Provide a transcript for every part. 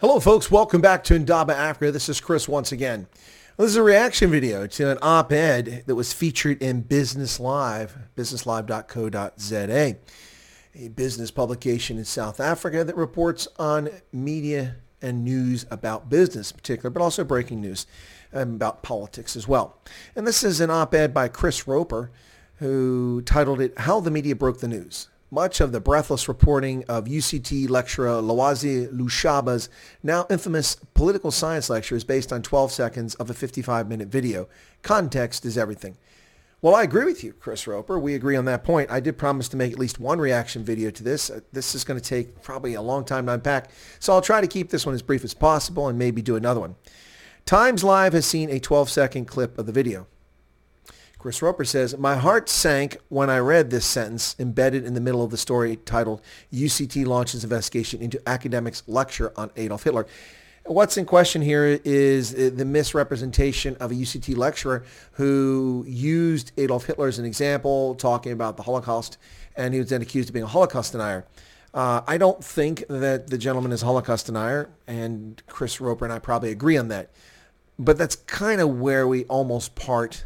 Hello, folks. Welcome back to Indaba Africa. This is Chris once again. This is a reaction video to an op-ed that was featured in Business Live, businesslive.co.za, a business publication in South Africa that reports on media and news about business in particular, but also breaking news about politics as well. And this is an op-ed by Chris Roper, who titled it, How the Media Broke the News. Much of the breathless reporting of UCT lecturer Lwazi Lushaba's now infamous political science lecture is based on 12 seconds of a 55-minute video. Context is everything. Well, I agree with you, Chris Roper. We agree on that point. I did promise to make at least one reaction video to this. This is going to take probably a long time to unpack, so I'll try to keep this one as brief as possible and maybe do another one. Times Live has seen a 12-second clip of the video. Chris Roper says, my heart sank when I read this sentence embedded in the middle of the story titled, UCT Launches Investigation into Academics' Lecture on Adolf Hitler. What's in question here is the misrepresentation of a UCT lecturer who used Adolf Hitler as an example, talking about the Holocaust, and he was then accused of being a Holocaust denier. I don't think that the gentleman is a Holocaust denier, and Chris Roper and I probably agree on that. But that's kind of where we almost part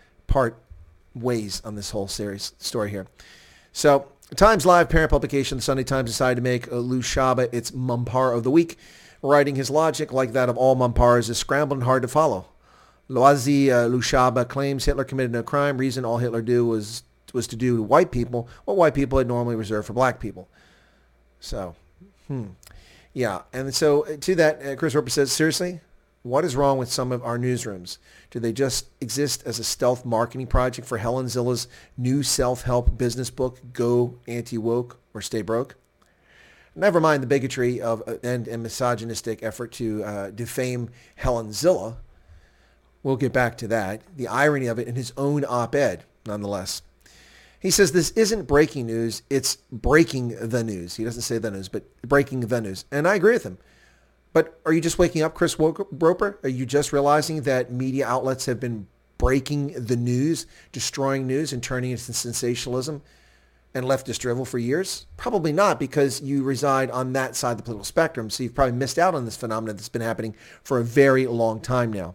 ways on this whole story here. So, Times Live, parent publication, the Sunday Times decided to make Lushaba its Mumpar of the week, writing his logic, like that of all Mumpars, is scrambled and hard to follow. Lwazi Lushaba claims Hitler committed no crime. Reason all Hitler did was to do to white people what white people had normally reserved for black people. So, yeah. And so to that, Chris Roper says, seriously? What is wrong with some of our newsrooms? Do they just exist as a stealth marketing project for Helen Zilla's new self-help business book, Go Anti-Woke or Stay Broke? Never mind the bigotry of and misogynistic effort to defame Helen Zilla. We'll get back to that. The irony of it in his own op-ed, nonetheless. He says this isn't breaking news, it's breaking the news. He doesn't say the news, but breaking the news. And I agree with him. But are you just waking up, Chris Roper? Are you just realizing that media outlets have been breaking the news, destroying news, and turning it into sensationalism and leftist drivel for years? Probably not, because you reside on that side of the political spectrum, so you've probably missed out on this phenomenon that's been happening for a very long time now.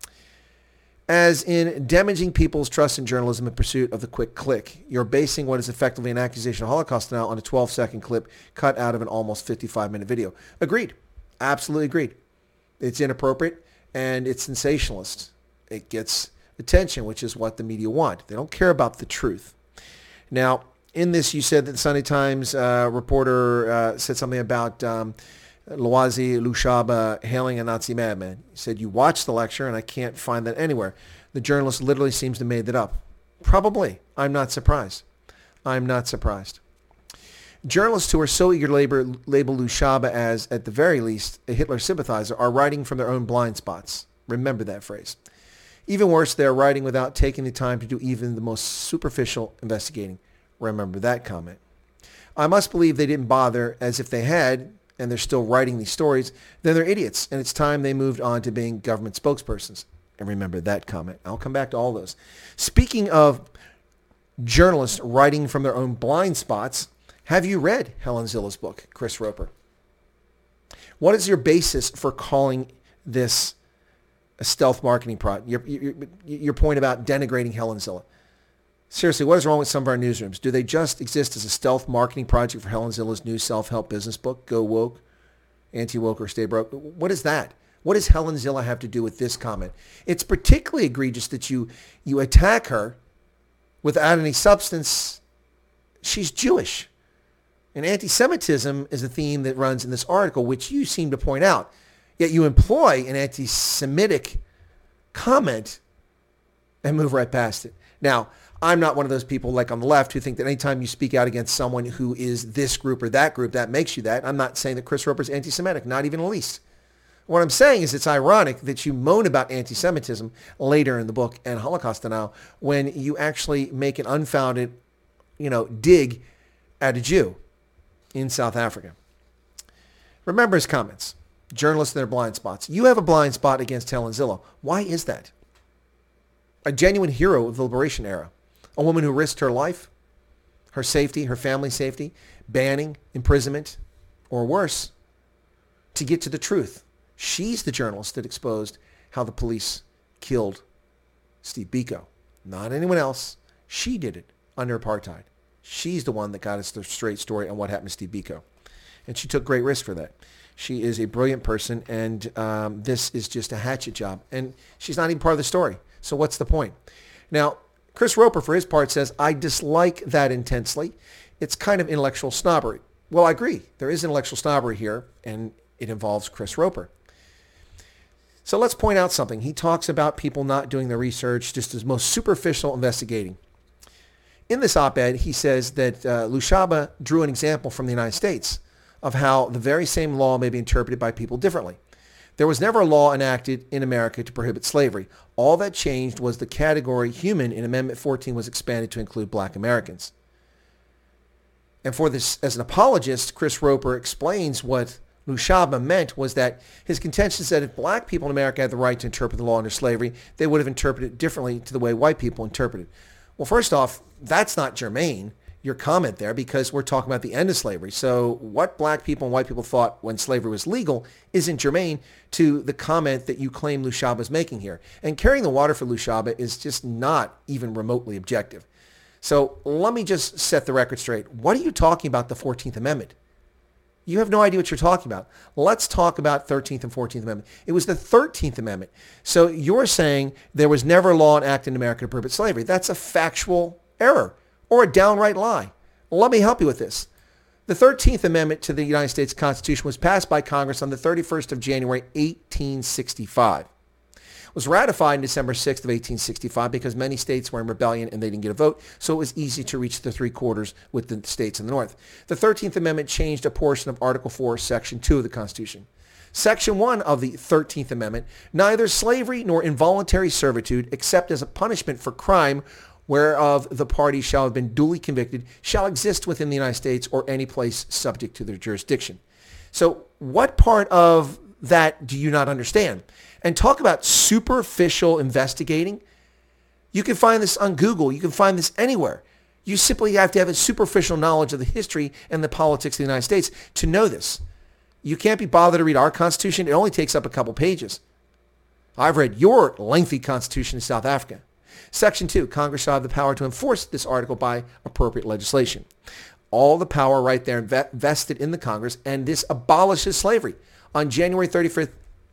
As in damaging people's trust in journalism in pursuit of the quick click, you're basing what is effectively an accusation of Holocaust denial on a 12-second clip cut out of an almost 55-minute video. Agreed. Absolutely agreed. It's inappropriate and it's sensationalist. It gets attention, which is what the media want. They don't care about the truth. Now, in this, you said that the Sunday Times reporter said something about Lwazi Lushaba hailing a Nazi madman. He said, you watched the lecture and I can't find that anywhere. The journalist literally seems to have made that up. Probably. I'm not surprised. I'm not surprised. Journalists who are so eager to label Lushaba as, at the very least, a Hitler sympathizer are writing from their own blind spots. Remember that phrase. Even worse, they are writing without taking the time to do even the most superficial investigating. Remember that comment. I must believe they didn't bother, as if they had, and they're still writing these stories, then they're idiots, and it's time they moved on to being government spokespersons. And remember that comment. I'll come back to all those. Speaking of journalists writing from their own blind spots, have you read Helen Zilla's book, Chris Roper? What is your basis for calling this a stealth marketing project? Your point about denigrating Helen Zilla. Seriously, what is wrong with some of our newsrooms? Do they just exist as a stealth marketing project for Helen Zilla's new self-help business book, Go Woke, Anti-Woke, or Stay Broke? What is that? What does Helen Zilla have to do with this comment? It's particularly egregious that you attack her without any substance. She's Jewish. And anti-Semitism is a theme that runs in this article, which you seem to point out. Yet you employ an anti-Semitic comment and move right past it. Now, I'm not one of those people like on the left who think that anytime you speak out against someone who is this group or that makes you that. I'm not saying that Chris Roper is anti-Semitic, not even the least. What I'm saying is it's ironic that you moan about anti-Semitism later in the book and Holocaust denial when you actually make an unfounded, dig at a Jew in South Africa. Remember his comments. Journalists in their blind spots. You have a blind spot against Helen Zilla. Why is that? A genuine hero of the liberation era. A woman who risked her life, her safety, her family's safety, banning, imprisonment, or worse, to get to the truth. She's the journalist that exposed how the police killed Steve Biko. Not anyone else. She did it under apartheid. She's the one that got us the straight story on what happened to Steve Biko. And she took great risk for that. She is a brilliant person, and this is just a hatchet job. And she's not even part of the story. So what's the point? Now, Chris Roper, for his part, says, I dislike that intensely. It's kind of intellectual snobbery. Well, I agree. There is intellectual snobbery here, and it involves Chris Roper. So let's point out something. He talks about people not doing their research, just as most superficial investigating. In this op-ed, he says that Lushaba drew an example from the United States of how the very same law may be interpreted by people differently. There was never a law enacted in America to prohibit slavery. All that changed was the category human in Amendment 14 was expanded to include black Americans. And for this, as an apologist, Chris Roper explains what Lushaba meant was that his contention said if black people in America had the right to interpret the law under slavery, they would have interpreted it differently to the way white people interpret it. Well, first off, that's not germane, your comment there, because we're talking about the end of slavery. So what black people and white people thought when slavery was legal isn't germane to the comment that you claim Lushaba is making here. And carrying the water for Lushaba is just not even remotely objective. So let me just set the record straight. What are you talking about the 14th Amendment? You have no idea what you're talking about. Let's talk about 13th and 14th Amendment. It was the 13th Amendment. So you're saying there was never a law enacted in America to prohibit slavery. That's a factual error or a downright lie. Let me help you with this. The 13th Amendment to the United States Constitution was passed by Congress on the 31st of January, 1865. It was ratified on December 6th of 1865 because many states were in rebellion and they didn't get a vote, so it was easy to reach the three quarters with the states in the North. The 13th Amendment changed a portion of Article 4, Section 2 of the Constitution. Section 1 of the 13th Amendment, neither slavery nor involuntary servitude, except as a punishment for crime whereof the party shall have been duly convicted, shall exist within the United States or any place subject to their jurisdiction. So what part of that do you not understand? And talk about superficial investigating. You can find this on Google. You can find this anywhere. You simply have to have a superficial knowledge of the history and the politics of the United States to know this. You can't be bothered to read our Constitution. It only takes up a couple pages. I've read your lengthy Constitution in South Africa. Section 2, Congress shall have the power to enforce this article by appropriate legislation. All the power right there vested in the Congress, and this abolishes slavery on January 31st,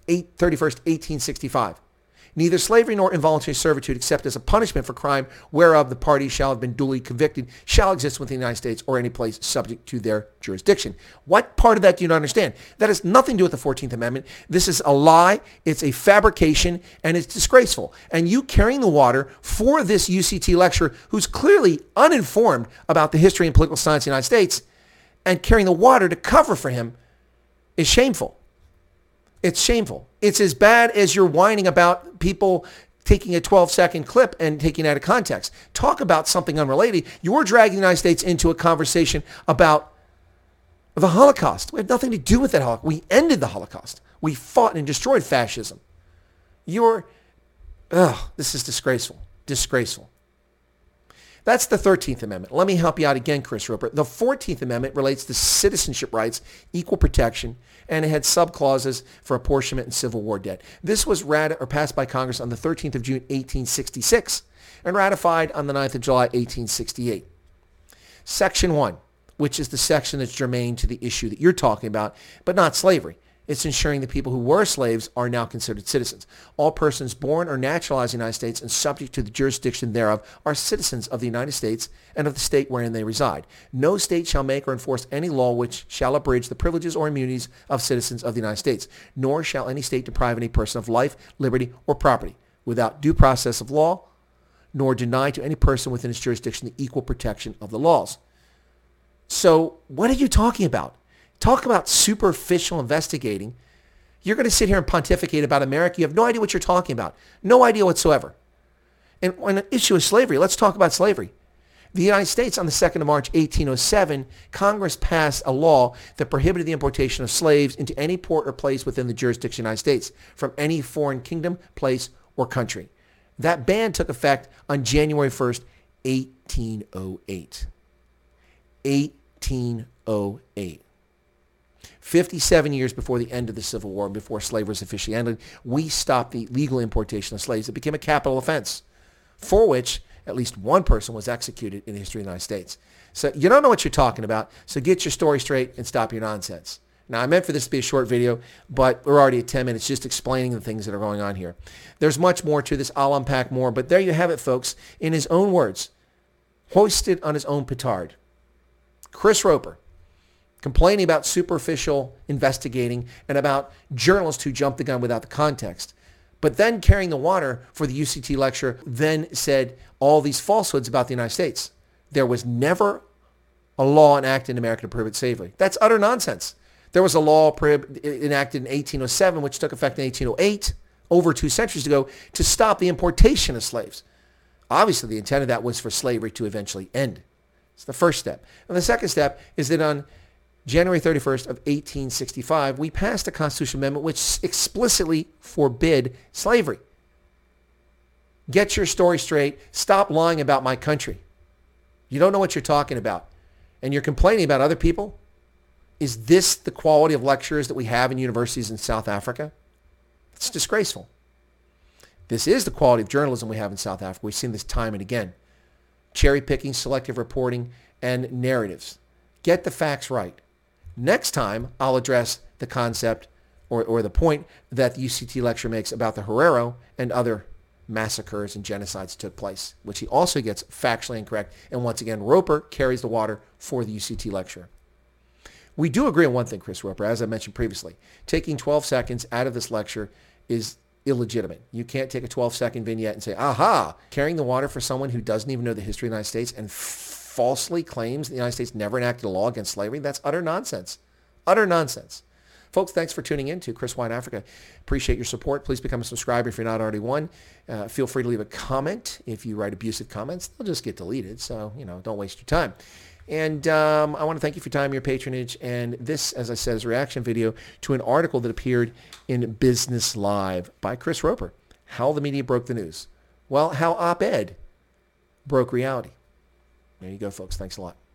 1865. Neither slavery nor involuntary servitude, except as a punishment for crime whereof the party shall have been duly convicted, shall exist within the United States or any place subject to their jurisdiction. What part of that do you not understand? That has nothing to do with the 14th Amendment. This is a lie, it's a fabrication, and it's disgraceful. And you carrying the water for this UCT lecturer who's clearly uninformed about the history and political science of the United States and carrying the water to cover for him is shameful. It's shameful. It's as bad as you're whining about people taking a 12-second clip and taking it out of context. Talk about something unrelated. You're dragging the United States into a conversation about the Holocaust. We had nothing to do with that Holocaust. We ended the Holocaust. We fought and destroyed fascism. This is disgraceful. Disgraceful. That's the 13th Amendment. Let me help you out again, Chris Roper. The 14th Amendment relates to citizenship rights, equal protection, and it had subclauses for apportionment and Civil War debt. This was passed by Congress on the 13th of June, 1866, and ratified on the 9th of July, 1868. Section 1, which is the section that's germane to the issue that you're talking about, but not slavery. It's ensuring that people who were slaves are now considered citizens. All persons born or naturalized in the United States and subject to the jurisdiction thereof are citizens of the United States and of the state wherein they reside. No state shall make or enforce any law which shall abridge the privileges or immunities of citizens of the United States, nor shall any state deprive any person of life, liberty, or property without due process of law, nor deny to any person within its jurisdiction the equal protection of the laws. So what are you talking about? Talk about superficial investigating. You're going to sit here and pontificate about America. You have no idea what you're talking about. No idea whatsoever. And on the issue of slavery, let's talk about slavery. The United States, on the 2nd of March, 1807, Congress passed a law that prohibited the importation of slaves into any port or place within the jurisdiction of the United States from any foreign kingdom, place, or country. That ban took effect on January 1st, 1808. 1808. 57 years before the end of the Civil War, before slavery was officially ended, we stopped the legal importation of slaves. It became a capital offense, for which at least one person was executed in the history of the United States. So you don't know what you're talking about, so get your story straight and stop your nonsense. Now, I meant for this to be a short video, but we're already at 10 minutes just explaining the things that are going on here. There's much more to this. I'll unpack more, but there you have it, folks. In his own words, hoisted on his own petard, Chris Roper, complaining about superficial investigating and about journalists who jumped the gun without the context, but then carrying the water for the UCT lecture, then said all these falsehoods about the United States. There was never a law enacted in America to prohibit slavery. That's utter nonsense. There was a law enacted in 1807, which took effect in 1808, over 2 centuries ago, to stop the importation of slaves. Obviously, the intent of that was for slavery to eventually end. It's the first step. And the second step is that on January 31st of 1865, we passed a constitutional amendment which explicitly forbid slavery. Get your story straight. Stop lying about my country. You don't know what you're talking about. And you're complaining about other people? Is this the quality of lecturers that we have in universities in South Africa? It's disgraceful. This is the quality of journalism we have in South Africa. We've seen this time and again. Cherry picking, selective reporting, and narratives. Get the facts right. Next time, I'll address the concept or the point that the UCT lecture makes about the Herero and other massacres and genocides took place, which he also gets factually incorrect. And once again, Roper carries the water for the UCT lecture. We do agree on one thing, Chris Roper, as I mentioned previously. Taking 12 seconds out of this lecture is illegitimate. You can't take a 12-second vignette and say, aha, carrying the water for someone who doesn't even know the history of the United States and falsely claims the United States never enacted a law against slavery. That's utter nonsense. Utter nonsense. Folks, thanks for tuning in to Chris Wine Africa. Appreciate your support. Please become a subscriber if you're not already one. Feel free to leave a comment. If you write abusive comments, they'll just get deleted. So, don't waste your time. And I want to thank you for your time, your patronage. And this, as I said, is a reaction video to an article that appeared in Business Live by Chris Roper. How the media broke the news. Well, how op-ed broke reality. There you go, folks. Thanks a lot.